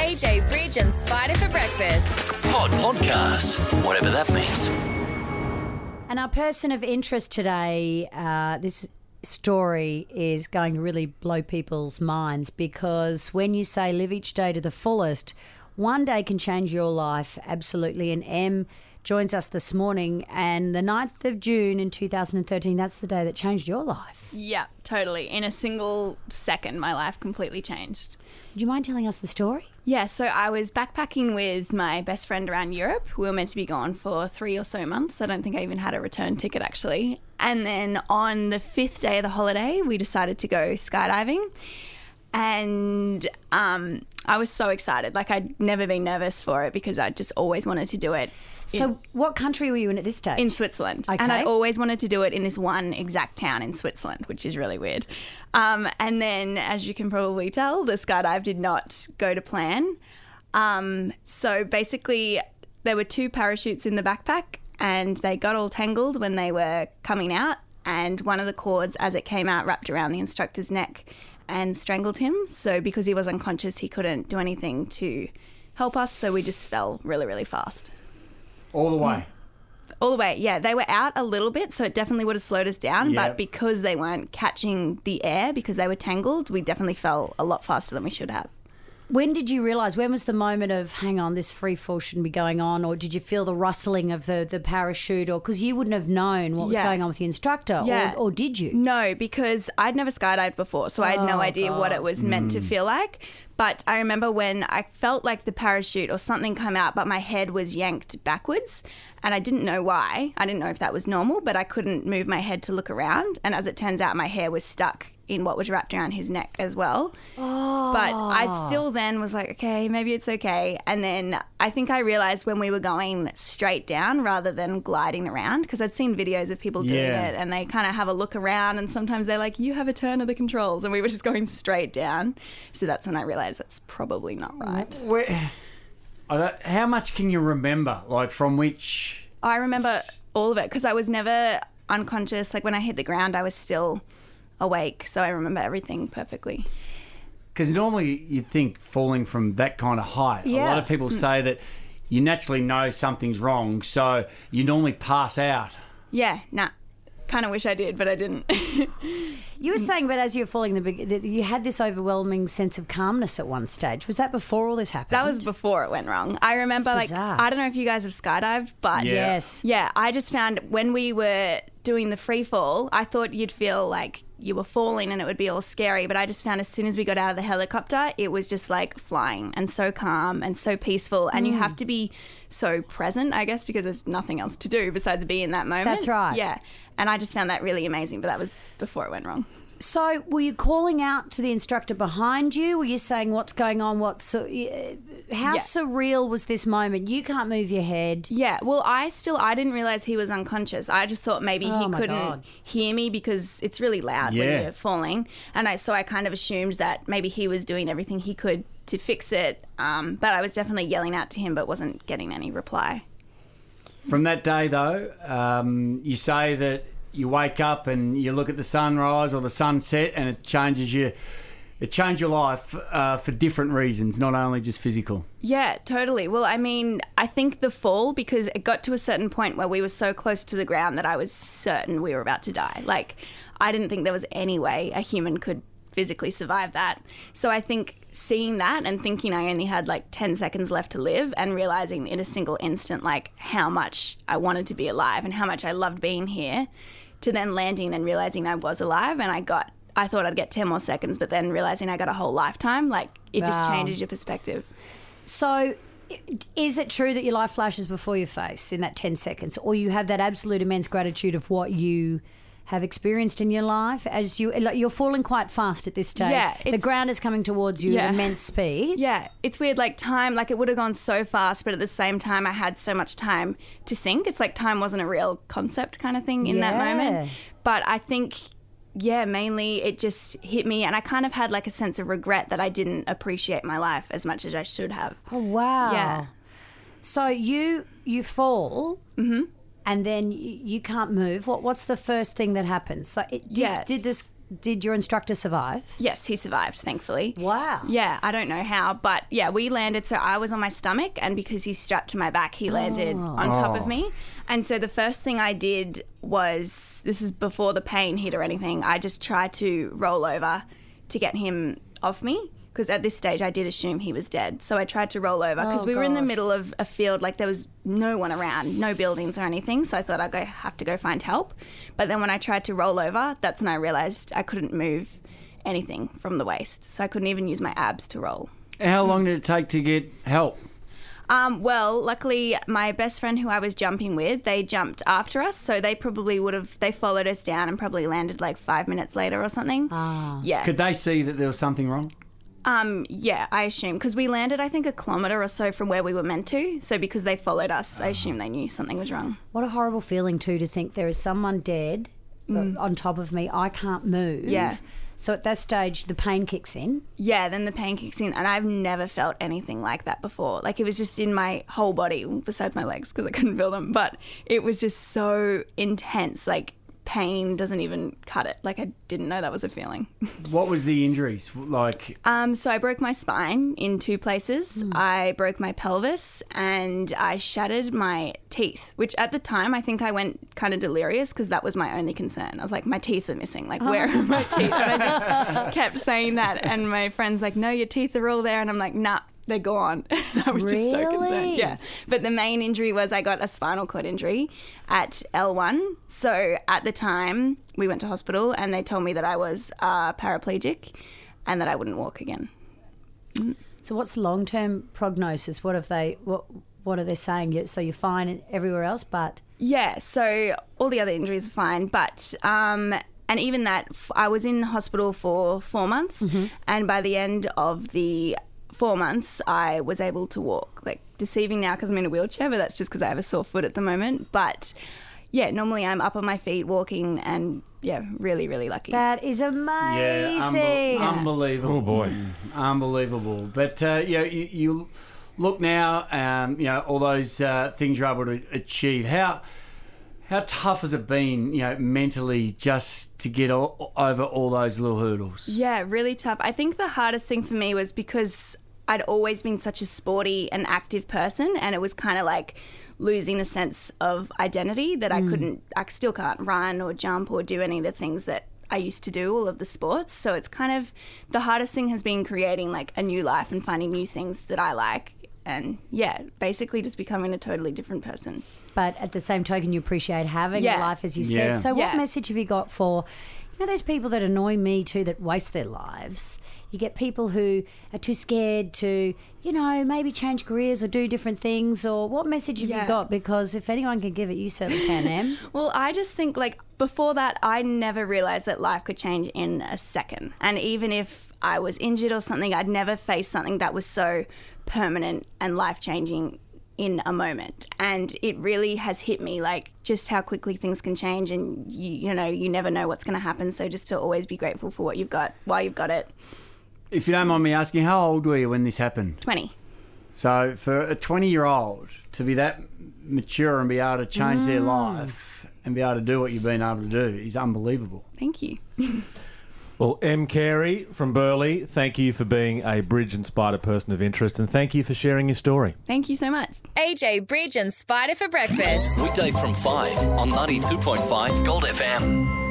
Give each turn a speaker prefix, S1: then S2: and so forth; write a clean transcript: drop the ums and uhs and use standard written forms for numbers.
S1: AJ Bridge and Spider for breakfast.
S2: Podcast, whatever that means.
S3: And our person of interest today, this story is going to really blow people's minds, because when you say live each day to the fullest, one day can change your life, absolutely. And Em joins us this morning, and the 9th of June in 2013, that's the day that changed your life.
S4: Yeah, totally. In a single second, my life completely changed.
S3: Do you mind telling us the story?
S4: Yeah, so I was backpacking with my best friend around Europe. We were meant to be gone for 3 or so months. I don't think I even had a return ticket, actually. And then on the 5th day of the holiday, we decided to go skydiving. And I was so excited. Like, I'd never been nervous for it because I just always wanted to do it.
S3: So what country were you in at this stage?
S4: In Switzerland.
S3: Okay.
S4: And I always wanted to do it in this one exact town in Switzerland, which is really weird. And then, as you can probably tell, the skydive did not go to plan. So basically, there were 2 parachutes in the backpack, and they got all tangled when they were coming out. And one of the cords, as it came out, wrapped around the instructor's neck and strangled him. So because he was unconscious, he couldn't do anything to help us. So we just fell really, really fast.
S5: All the way?
S4: All the way, yeah. They were out a little bit, so it definitely would have slowed us down.
S5: Yep.
S4: But because they weren't catching the air, because they were tangled, we definitely fell a lot faster than we should have.
S3: When did you realise, when was the moment of, hang on, this free fall shouldn't be going on? Or did you feel the rustling of the parachute? Or because you wouldn't have known what was going on with the instructor, or did you?
S4: No, because I'd never skydived before, so I had no idea what it was meant to feel like. But I remember when I felt like the parachute or something come out, but my head was yanked backwards, and I didn't know why. I didn't know if that was normal, but I couldn't move my head to look around. And as it turns out, my hair was stuck in what was wrapped around his neck as well.
S3: Oh.
S4: But I still then was like, okay, maybe it's okay. And then I think I realised when we were going straight down rather than gliding around, because I'd seen videos of people doing it, and they kind of have a look around, and sometimes they're like, you have a turn of the controls, and we were just going straight down. So that's when I realised that's probably not right.
S5: How much can you remember, like from which...
S4: I remember all of it because I was never unconscious. Like when I hit the ground, I was still awake, so I remember everything perfectly.
S5: Because normally you think falling from that kind of height, a lot of people say that you naturally know something's wrong, so you normally pass out.
S4: Yeah, nah. Kind of wish I did, but I didn't.
S3: You were saying, but as you were falling, that you had this overwhelming sense of calmness at one stage. Was that before all this happened?
S4: That was before it went wrong. I remember, like, I don't know if you guys have skydived, but
S3: yes.
S4: Yeah, I just found when we were doing the free fall, I thought you'd feel like you were falling and it would be all scary, but I just found as soon as we got out of the helicopter, it was just like flying and so calm and so peaceful. And you have to be so present, I guess, because there's nothing else to do besides be in that moment.
S3: That's right.
S4: Yeah. And I just found that really amazing, but that was before it went wrong.
S3: So were you calling out to the instructor behind you? Were you saying what's going on? How surreal was this moment? You can't move your head.
S4: Yeah, well, I didn't realise he was unconscious. I just thought maybe he couldn't hear me because it's really loud when you're falling. And so I kind of assumed that maybe he was doing everything he could to fix it. But I was definitely yelling out to him but wasn't getting any reply.
S5: From that day, though, you say that you wake up and you look at the sunrise or the sunset and it changed your life for different reasons, not only just physical.
S4: Yeah, totally. Well, I mean, I think the fall, because it got to a certain point where we were so close to the ground that I was certain we were about to die. Like, I didn't think there was any way a human could physically survive that. So I think seeing that and thinking I only had like 10 seconds left to live and realising in a single instant like how much I wanted to be alive and how much I loved being here, to then landing and realising I was alive, and I thought I'd get 10 more seconds, but then realising I got a whole lifetime, like it just changes your perspective.
S3: So is it true that your life flashes before your face in that 10 seconds, or you have that absolute immense gratitude of what you have experienced in your life as you're falling quite fast at this stage?
S4: Yeah,
S3: the ground is coming towards you at immense speed.
S4: Yeah, it's weird, like time, like it would have gone so fast, but at the same time I had so much time to think. It's like time wasn't a real concept kind of thing in that moment. But I think, mainly it just hit me, and I kind of had like a sense of regret that I didn't appreciate my life as much as I should have.
S3: Oh, wow.
S4: Yeah.
S3: So you fall. Mm-hmm. And then you can't move. What's the first thing that happens? So did this did your instructor survive?
S4: Yes, he survived, thankfully.
S3: Wow.
S4: Yeah, I don't know how, but yeah, we landed. So I was on my stomach, and because he's strapped to my back, he landed on top of me. And so the first thing I did was, this is before the pain hit or anything, I just tried to roll over to get him off me. Because at this stage, I did assume he was dead. So I tried to roll over because we were in the middle of a field, like there was no one around, no buildings or anything. So I thought I'd have to go find help. But then when I tried to roll over, that's when I realised I couldn't move anything from the waist. So I couldn't even use my abs to roll.
S5: How long did it take to get help?
S4: Well, luckily, my best friend who I was jumping with, they jumped after us. So they probably they followed us down and probably landed like 5 minutes later or something. Yeah.
S5: Could they see that there was something wrong?
S4: Yeah, I assume. Because we landed, I think, 1 kilometre or so from where we were meant to. So because they followed us, I assume they knew something was wrong.
S3: What a horrible feeling, too, to think there is someone dead on top of me. I can't move.
S4: Yeah.
S3: So at that stage, the pain kicks in.
S4: Yeah, then the pain kicks in. And I've never felt anything like that before. Like, it was just in my whole body, besides my legs, because I couldn't feel them. But it was just so intense. Like, pain doesn't even cut it. Like, I didn't know that was a feeling.
S5: What was the injuries like?
S4: So I broke my spine in 2 places. I broke my pelvis and I shattered my teeth, which at the time I think I went kind of delirious because that was my only concern. I was like, my teeth are missing. Like, where are my teeth? And I just kept saying that. And my friend's like, no, your teeth are all there. And I'm like, nah. They're gone. I was just so concerned. Yeah. But the main injury was I got a spinal cord injury at L1. So at the time, we went to hospital and they told me that I was paraplegic and that I wouldn't walk again.
S3: So what's the long-term prognosis? What are they saying? So you're fine everywhere else, but...
S4: Yeah, so all the other injuries are fine, but... and even that, I was in hospital for 4 months and by the end of the 4 months, I was able to walk. Like, deceiving now because I'm in a wheelchair, but that's just because I have a sore foot at the moment. But, yeah, normally I'm up on my feet walking and, yeah, really, really lucky.
S3: That is amazing.
S5: Yeah, unbelievable.
S6: Oh, boy.
S5: Unbelievable. But, you look now, all those things you're able to achieve. How tough has it been, mentally just to get over all those little hurdles?
S4: Yeah, really tough. I think the hardest thing for me was because I'd always been such a sporty and active person, and it was kind of like losing a sense of identity that I still can't run or jump or do any of the things that I used to do, all of the sports. So it's kind of, the hardest thing has been creating like a new life and finding new things that I like. And yeah, basically just becoming a totally different person.
S3: But at the same token, you appreciate having a life, as you said. So what message have you got for, those people that annoy me too, that waste their lives? You get people who are too scared to, maybe change careers or do different things. Or what message have you got? Because if anyone can give it, you certainly can, Em.
S4: Well, I just think, like, before that, I never realised that life could change in a second. And even if I was injured or something, I'd never face something that was so permanent and life-changing in a moment. And it really has hit me, like, just how quickly things can change, and you never know what's going to happen. So just to always be grateful for what you've got while you've got it.
S5: If you don't mind me asking, how old were you when this happened?
S4: 20.
S5: So for a 20-year-old to be that mature and be able to change their life and be able to do what you've been able to do is unbelievable.
S4: Thank you.
S6: Well, Em Carey from Burleigh, thank you for being a Bridge and Spider person of interest, and thank you for sharing your story.
S4: Thank you so much.
S1: AJ, Bridge and Spider for breakfast.
S2: Weekdays from 5 on 92.5 Gold FM.